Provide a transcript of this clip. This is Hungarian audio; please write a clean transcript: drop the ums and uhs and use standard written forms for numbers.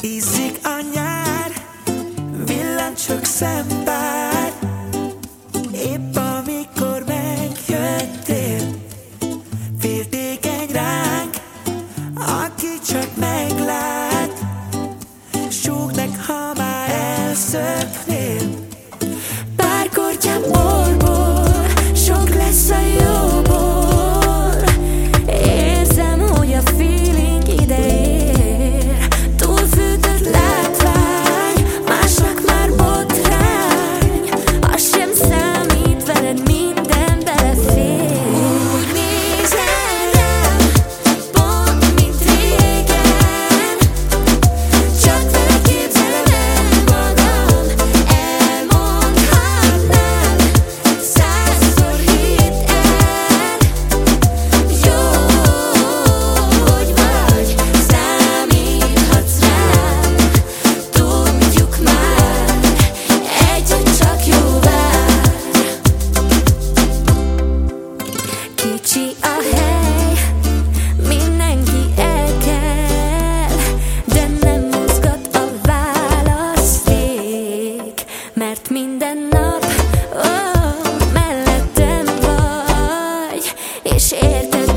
Ízik a nyár, villancsok szempár. Épp amikor megjöttél, féltékeny ránk, aki csak meglát, súgnak, ha már elszöknél. Pár kortyám borból, sok lesz a jóból. Érzem, hogy a feeling ide ér. Túlfűtött látvány, másnak már botrány. Az sem számít, veled minden belefér. Úgy nézel rám, pont mint régen. Csak vele képzelem el magam. Elmondhatnám, százszor hidd el. Jó, hogy vagy, számíthatsz rám. Tudjuk már, együtt csak jó vár. Kicsi a hely, mindenki elkel, de nem mozgat a választék, mert minden nap mellettem vagy, és érted